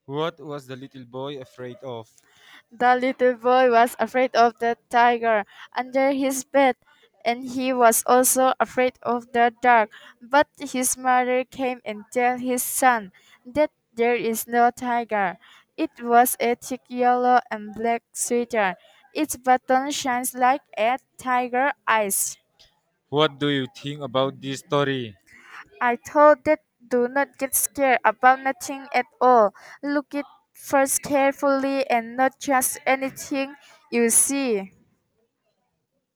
What was the little boy afraid of? The little boy was afraid of the tiger under his bed, and he was also afraid of the dark. But his mother came and told his son that there is no tiger. It was a thick yellow and black sweater. Its button shines like a tiger eyes. What do you think about this story? I told that do not get scared about nothing at all. Look it first carefully and not just anything you see.